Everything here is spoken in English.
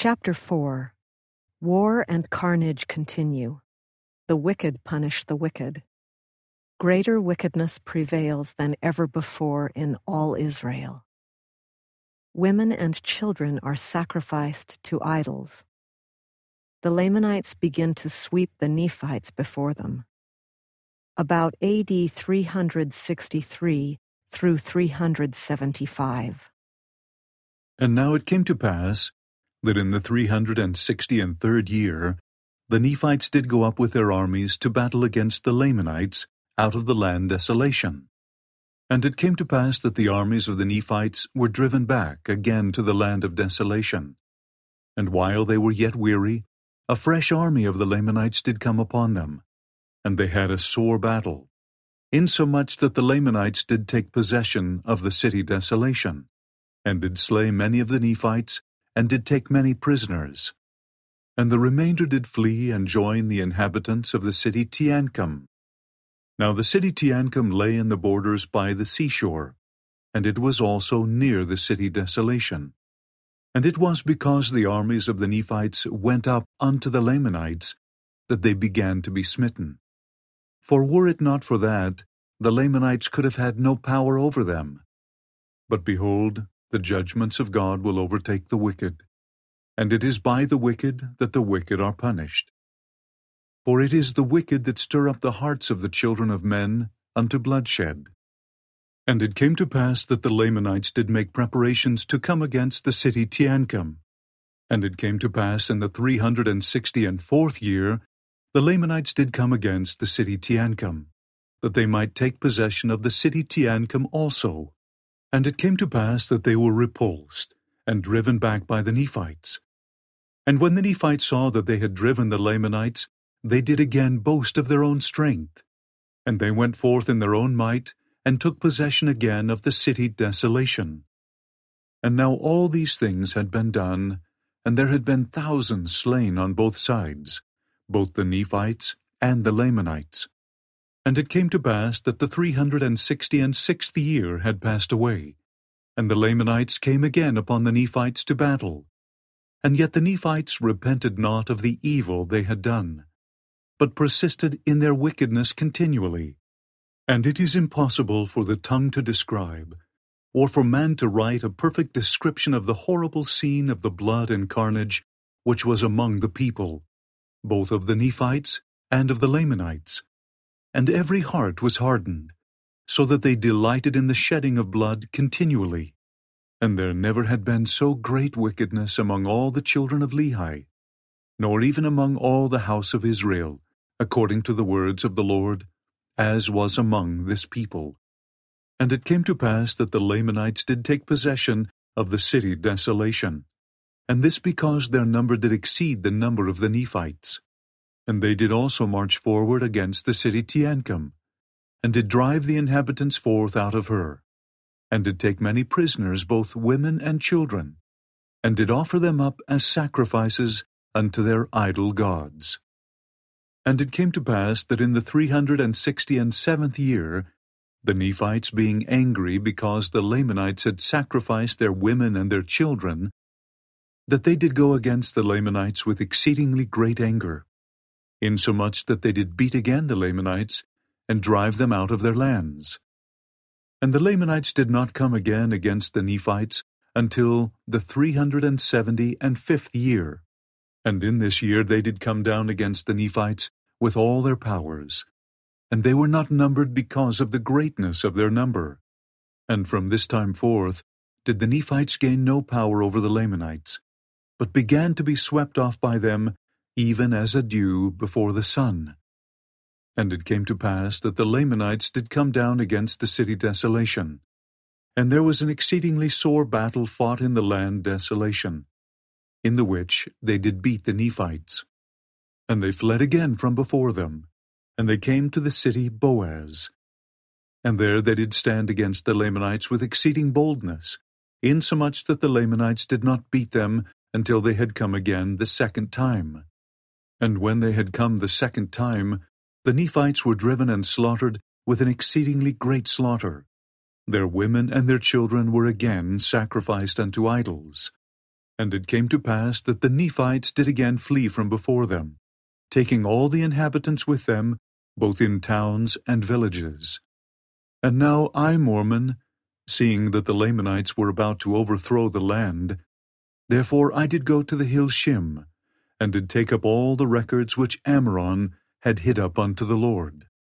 Chapter 4. War and carnage continue. The wicked punish the wicked. Greater wickedness prevails than ever before in all Israel. Women and children are sacrificed to idols. The Lamanites begin to sweep the Nephites before them. About AD 363 through 375. And now it came to pass that in the 363rd year the Nephites did go up with their armies to battle against the Lamanites out of the land Desolation. And it came to pass that the armies of the Nephites were driven back again to the land of Desolation. And while they were yet weary, a fresh army of the Lamanites did come upon them, and they had a sore battle, insomuch that the Lamanites did take possession of the city Desolation, and did slay many of the Nephites, and did take many prisoners. And the remainder did flee and join the inhabitants of the city Teancum. Now the city Teancum lay in the borders by the seashore, and it was also near the city Desolation. And it was because the armies of the Nephites went up unto the Lamanites that they began to be smitten. For were it not for that, the Lamanites could have had no power over them. But behold, the judgments of God will overtake the wicked, and it is by the wicked that the wicked are punished. For it is the wicked that stir up the hearts of the children of men unto bloodshed. And it came to pass that the Lamanites did make preparations to come against the city Teancum. And it came to pass in the 364th year, the Lamanites did come against the city Teancum, that they might take possession of the city Teancum also. And it came to pass that they were repulsed, and driven back by the Nephites. And when the Nephites saw that they had driven the Lamanites, they did again boast of their own strength. And they went forth in their own might, and took possession again of the city Desolation. And now all these things had been done, and there had been thousands slain on both sides, both the Nephites and the Lamanites. And it came to pass that the 366th year had passed away, and the Lamanites came again upon the Nephites to battle. And yet the Nephites repented not of the evil they had done, but persisted in their wickedness continually. And it is impossible for the tongue to describe, or for man to write a perfect description of the horrible scene of the blood and carnage which was among the people, both of the Nephites and of the Lamanites. And every heart was hardened, so that they delighted in the shedding of blood continually. And there never had been so great wickedness among all the children of Lehi, nor even among all the house of Israel, according to the words of the Lord, as was among this people. And it came to pass that the Lamanites did take possession of the city Desolation, and this because their number did exceed the number of the Nephites. And they did also march forward against the city Teancum, and did drive the inhabitants forth out of her, and did take many prisoners, both women and children, and did offer them up as sacrifices unto their idol gods. And it came to pass that in the 367th year, the Nephites being angry because the Lamanites had sacrificed their women and their children, that they did go against the Lamanites with exceedingly great anger, insomuch that they did beat again the Lamanites, and drive them out of their lands. And the Lamanites did not come again against the Nephites until the 375th year. And in this year they did come down against the Nephites with all their powers, and they were not numbered because of the greatness of their number. And from this time forth did the Nephites gain no power over the Lamanites, but began to be swept off by them, even as a dew before the sun. And it came to pass that the Lamanites did come down against the city Desolation, and there was an exceedingly sore battle fought in the land Desolation, in the which they did beat the Nephites. And they fled again from before them, and they came to the city Boaz. And there they did stand against the Lamanites with exceeding boldness, insomuch that the Lamanites did not beat them until they had come again the second time. And when they had come the second time, the Nephites were driven and slaughtered with an exceedingly great slaughter. Their women and their children were again sacrificed unto idols. And it came to pass that the Nephites did again flee from before them, taking all the inhabitants with them, both in towns and villages. And now I, Mormon, seeing that the Lamanites were about to overthrow the land, therefore I did go to the hill Shim, and did take up all the records which Ammoron had hid up unto the Lord.